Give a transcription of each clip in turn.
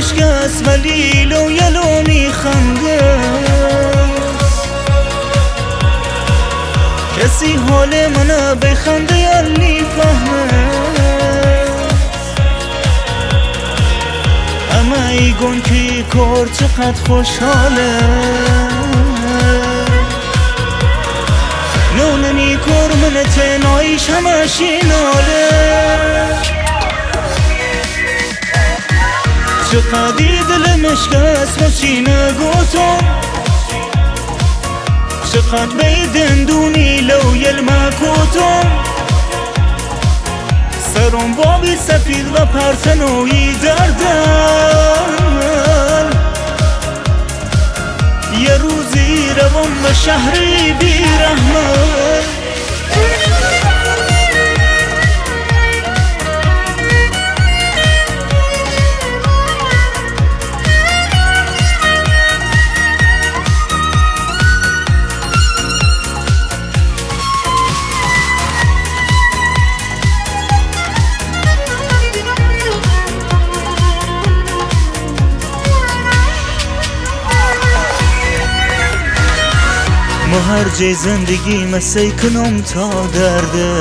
مشکست ولی لو یلو میخنده. کسی حال منو بخنده یلی فهمه. اما ایگون که کار چقدر خوشحاله. نوننی کار من تنایش همشی ناله. چقدی دلمش کس مچی نگوتم. چقدر بیدندونی لو یلما کوتم. سرم بابی سفید و پرتنوی دردن. یه روزی روم به شهری بیرحمت. ما هر جای زندگی مسیح کنم تا درده.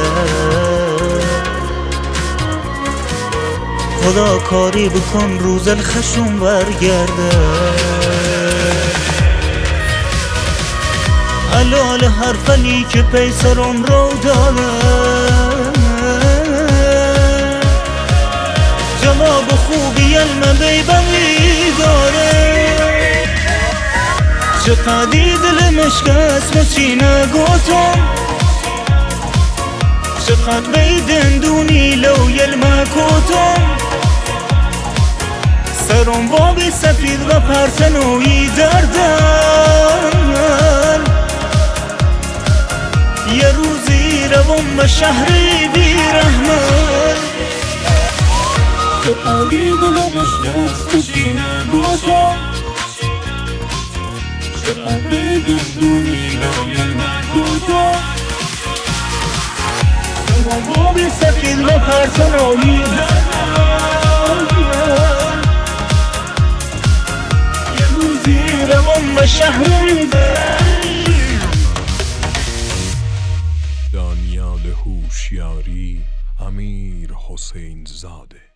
خدا کاری بکن روز الخشم برگرده. علال هر فلی که پیسرم رو داده. جواب خوبی علم بیبمی داره. چقدی دلمش کس مچی نگوتم. چقدر بیدندونی لو یلما کوتم. سرم بابی سفید و پرتنوی دردن. یه روزی روم به شهری بیرحمت. چقدی دلمش کس مچی نگوتم. چقدر بیدندونی لو یلما کوتم. سرم بابی سفید و پرتنوی دردن. یه روزی روم به شهری دانیال هوشیاری، امیر حسین زاده.